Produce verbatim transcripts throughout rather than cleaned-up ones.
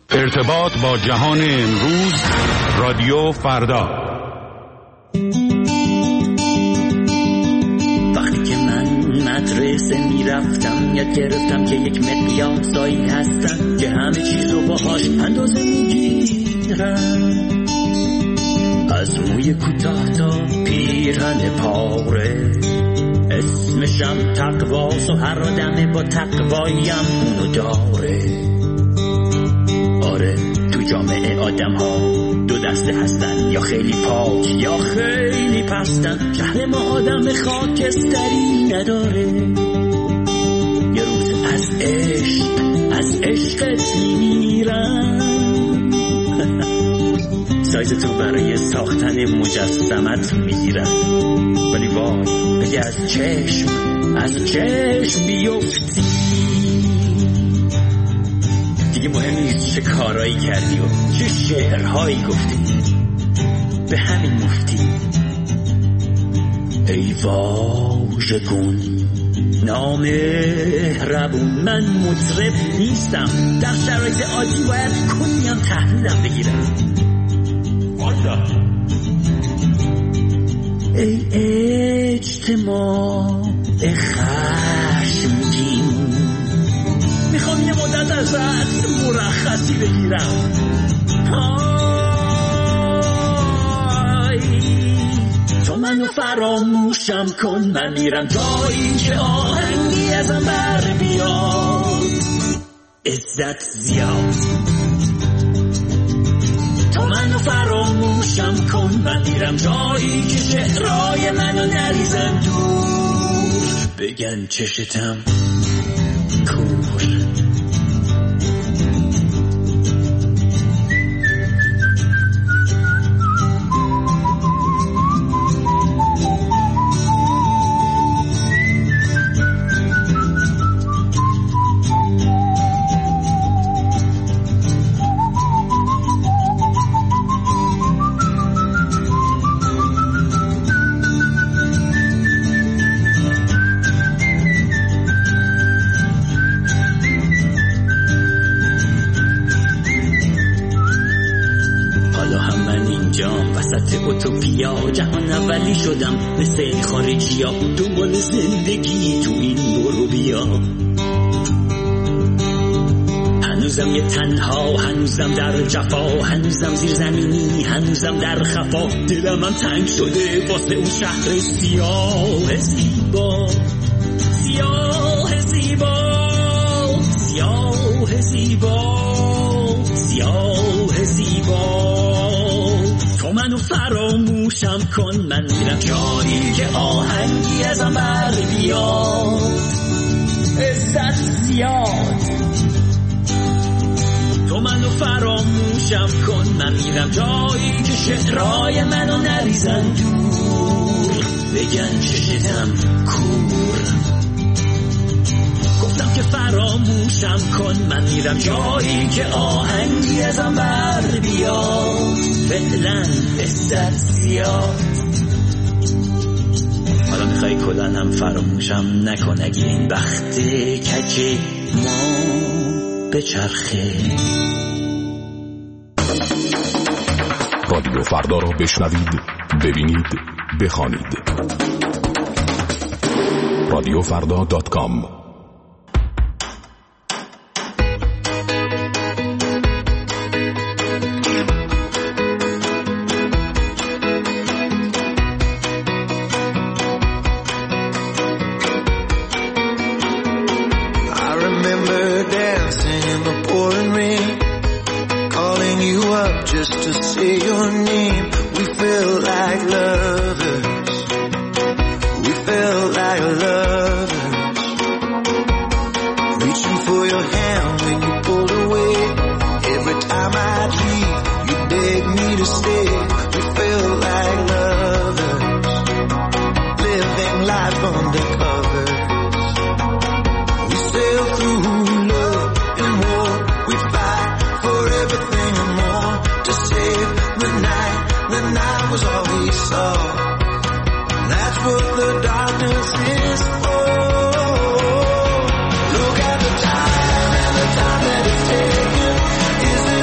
ارتباط با جهان امروز، رادیو فردا. وقتی که من مدرسه میرفتم یاد گرفتم که یک مقیاسایی هستن که همه چیزو باهاش اندازه میگیرن، از موی کوتاه تا پیرهن پاره. اسمشم تقواست و هر آدمه با تقوایم اونو داره. آره تو جامعه آدم ها دو دسته هستن، یا خیلی پاک یا خیلی پستن. شهر ما آدم خاکستری نداره. یه روز از عشق از عشقت میمیرن. سایز تو برای ساختن مجسمت میگیرن، ولی وای بگه از چشم از چشم بیفتی دیگه مهم نیست چه کارایی کردی و چه شعرهایی گفتی، به همین مفتی. ای واژگون نامهربون، من مطرب نیستم، در شرایط عادی باید کنیم تحلیلم بگیرم. ای اجتماع خشمگین، میخوام یه مدت ازت مرخصی بگیرم. آی تو منو فراموشم کن، من میرم جایی که آهنگی ازم بر بیاد. عزت زیاد تو منو فراموشم کن، من میرم جایی که شعرهای منو نریزن دور، بگن چشتم کور. اوتوپیا جهان اولی شدم مثل خارجی ها، دنبال زندگی تو این برو بیا. هنوزم یه تنها، هنوزم در جفا، هنوزم زیر زمینی، هنوزم در خفا. دلم هم تنگ شده واسه اون شهر سیاه زیبا، سیاه زیبا، سیاه زیبا، سیاه زیبا. تو منو فراموشم کن، من میرم جایی که آهنگی ازم بر بیاد. عزت زیاد تو منو فراموشم کن، من میرم جایی که شعرهای منو نریزن دور، بگن چشتم کور. گفتم که فراموشم کن، من میرم جایی که آهنگی ازم بر بیاد. فعلا عزت زیاد، حالا میخوای کلن هم فراموشم نکن، اگه این بخت کج ما به چرخه. رادیو فردا را بشنوید، ببینید، بخوانید. رادیو فردا دات کام. Just to say your name, we felt like lovers, we felt like lovers, reaching for your hand when you pulled away. Every time I'd leave, you begged me to stay. We felt like lovers, living life undercover. We sailed through love and war, we fight for everything and more. To save the night, the night was all we saw. That's what the darkness is for. Look at the time and the time that it's taken. Is it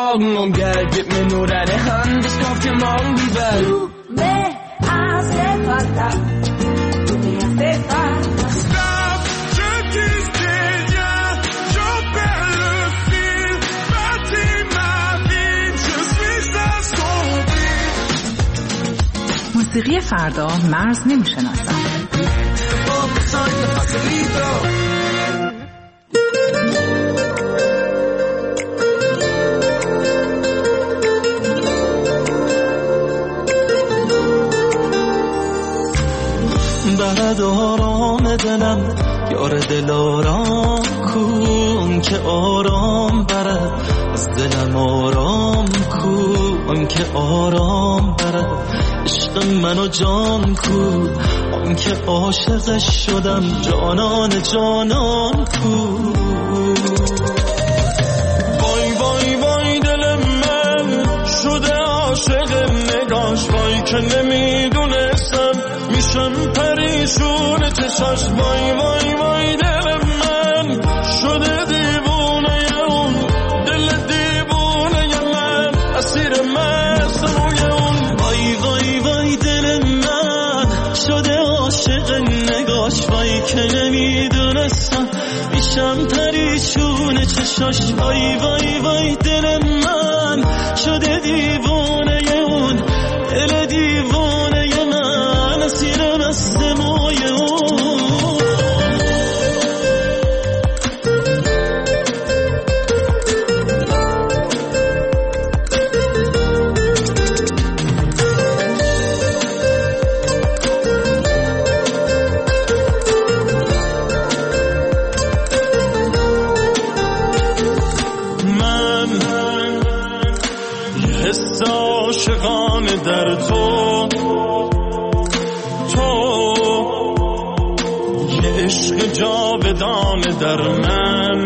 Morgen und Geld, gib mir nur deine Hand, ich kauf dir morgen die Welt. Du me hace falta, du me hace falta. Stop, je dis rien, je perds le fil, bâtis ma vie, je suis à son fil. موسیقی فردا مرز نمیشناسم. برد آرام دلم یار دل آرام کن که آرام برد از دلم آرام کن که آرام برد عشق منو جان کو آن که عاشقش شدم جانان جانان کو وای وای وای دل من شده عاشق نگاش وای که نمیدونستم میشم پریشون چشاش وای وای وای دل من شده دیوونه اون دل دیوونه من اسیر مست روی اون وای وای وای دل من شده عاشق نگاش وای که نمیدونستم میشم پریشون چشاش وای وای وای دل من شده دیوونه اون دل دیوونه من اسیر مست موی اون در تو تو یه عشق جاودان در من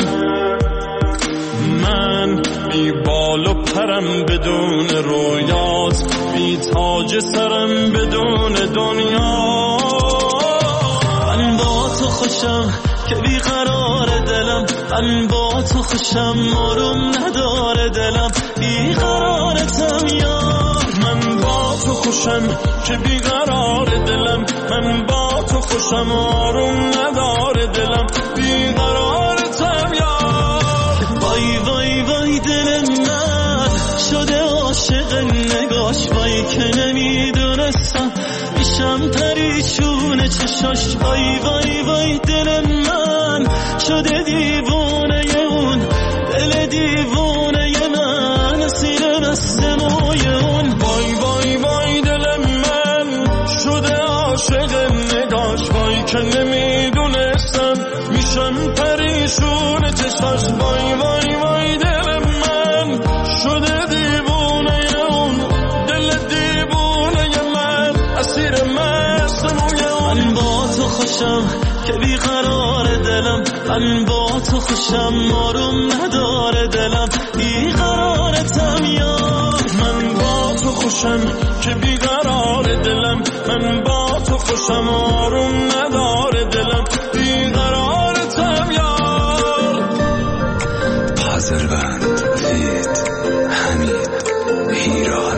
من بی بال و پرم بدون رویات بی تاج سرم بدون دنیا من با تو خوشم که بی قرار دلم من با تو خوشم آروم نداره دلم بی قرارتم یا من با تو خوشم که بیقرار دلم من با تو خوشم آروم نداره دلم بیقرارتم یار وای وای وای دل من شده عاشق نگاش وای که نمیدونستم میشم پریشون چشاش وای وای وای دل من شده دیوونه اون دل دیوونه من اسیر مست موی اون وای وای وای دل من شده عاشق نگاش وای که نمیدونستم میشم پریشون چشاش وای وای وای دل من شده دیوونه اون دل دیوونه من اسیر مست موی اون من با تو خوشم که بیقرار دلم من با تو خوشم آروم نداره دلم بیقرارتم یار من با تو خوشم که بیقرار دلم من با تو خوشم آروم نداره دلم بیقرارتم یار پازربند وید حمید ایران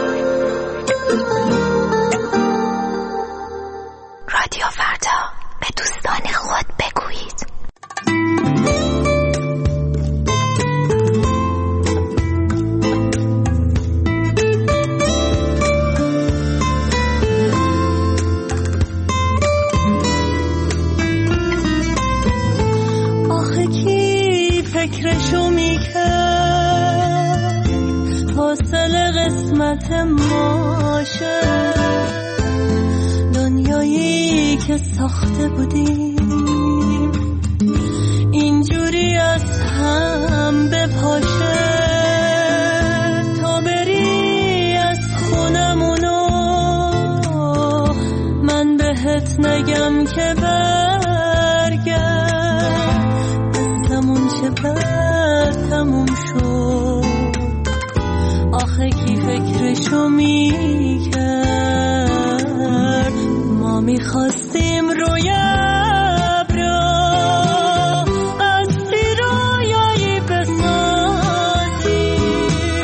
رادیو فردا به دوستان خود بگویید. آخه کی فکرشو میکرد حاصل قسمت ماشه دنیایی که ساخته بودیم اینجوری از هم بپاشه تا بری از خونمونو من بهت نگم که برگرد دستمون چه بر تموم شد آخه کی فکرشو میکرد ما میخواستیم روی ابرا از زیرایایی بسازیم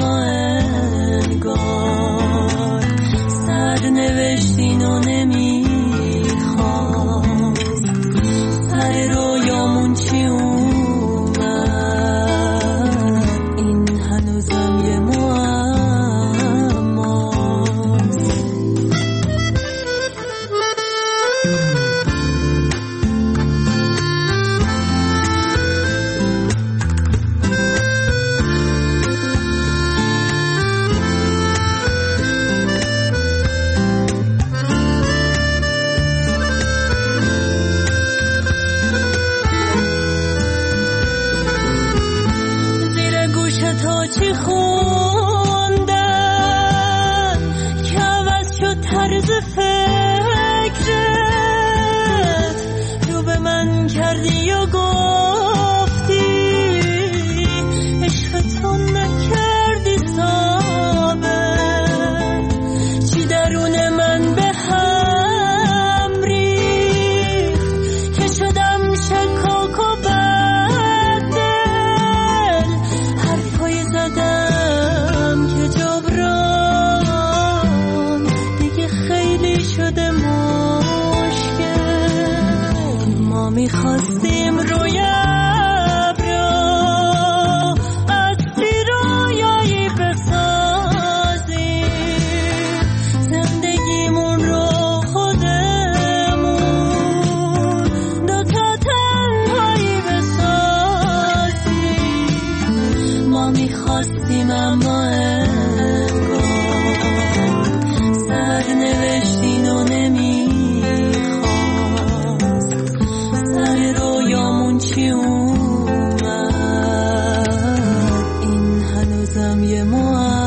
اما انگار سر نوشتین و نمیخواست سر رویامون چی اومد این هنوزم یه معماست. چی خوندن که عوض شد طرز فکرت رو به من کردی و گفتی عشق تو نکردی ثابت چی درون من به هم ریخت که شدم شکاک و زدم که جبران دیگه خیلی شده مشکل. ما میخواستیم روی ابرا قصری رویایی بسازیم زندگیمون رو خودمون دوتا تنهایی بسازیم. ما میخواستیم اما انگار سر نوشتین و نمیخواست سر رویامون چی اومد این هنوزم یه معماست.